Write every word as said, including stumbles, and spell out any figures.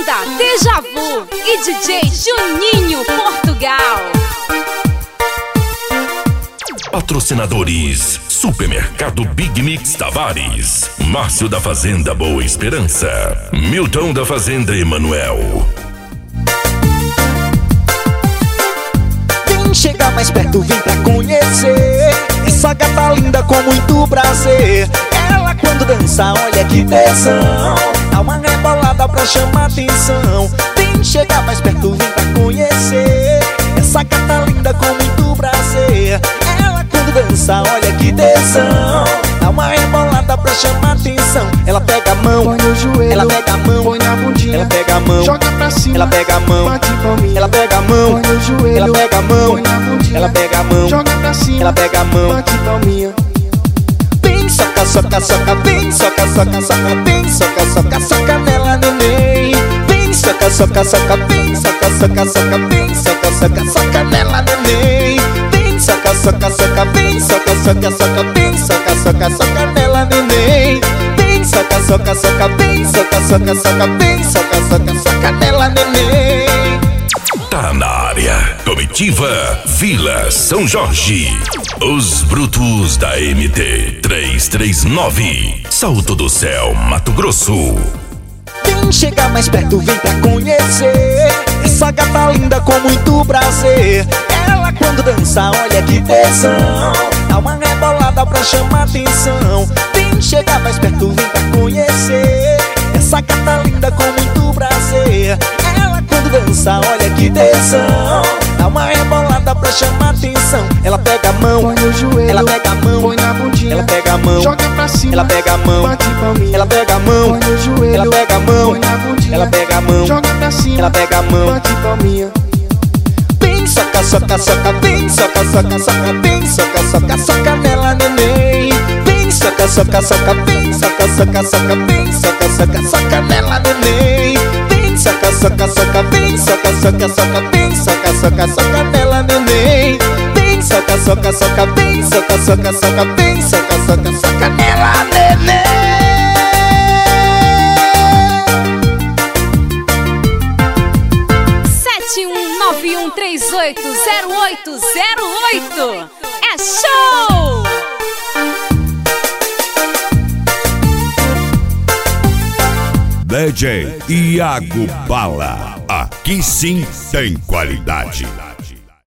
Banda Deja Vu e D J Juninho Portugal. Patrocinadores: Supermercado Big Mix Tavares, Márcio da Fazenda Boa Esperança, Milton da Fazenda Emanuel. Vem chegar mais perto, vem pra conhecer essa gata linda com muito prazer. Ela quando dança, olha que tesão, dá uma rebolada pra chamar atenção. Vem chegar mais perto, vem pra conhecer essa gata linda com muito prazer. Ela quando dança, olha que tesão, dá uma rebolada pra chamar atenção. Ela pega a mão, põe no joelho, ela pega a mão, põe na bundinha, ela pega a mão, joga pra cima, ela pega a mão, bate palminha, ela pega a mão, põe no joelho, ela pega a mão, põe na bundinha, ela pega a mão, joga pra cima, ela pega a mão, bate palminha. Vem soca, soca, soca, vem soca, soca, soca, vem soca, soca, soca nela, neném. Vem soca, soca, soca, vem soca, soca, soca, vem soca, soca, soca nela, neném. Vem soca, soca, soca, vem soca, soca, soca, vem soca, soca, soca nela, neném. Vem soca, soca, soca, vem soca, soca, soca, vem soca, soca, soca nela, neném. Tá na área. Comitiva Vila São Jorge. Os Brutos da M T trezentos e trinta e nove. Salto do Céu, Mato Grosso. Vem chegar mais perto, vem pra conhecer essa gata linda com muito prazer. Ela quando dança, olha que tesão, dá uma rebolada pra chamar atenção. Vem chegar mais perto, vem pra conhecer essa gata linda com muito prazer. Ela quando dança, olha que tesão, dá uma rebolada pra chamar atenção. Ela pega a mão, põe no joelho, ela pega a mão, põe na bundinha, ela pega a mão, joga pra cima, ela pega a mão, bate palminha, ela pega a mão, põe no joelho, ela pega a mão, põe na bundinha, ela pega a mão, joga pra cima, ela pega a mão, bate palminha. vem soca, soca, soca, vem soca, soca, soca, vem soca, soca, soca nela, neném. Vem soca, soca, soca, vem soca, soca, soca, vem soca, soca, soca nela, neném. Vem soca, soca, soca, vem soca, soca, soca, vem soca, soca, soca nela, neném. Vem soca, soca, soca, vem soca, soca, soca, vem soca, soca, soca nela, neném. sete um nove um três oito zero oito zero oito. É show! D J Iago Bala. Aqui sim tem qualidade.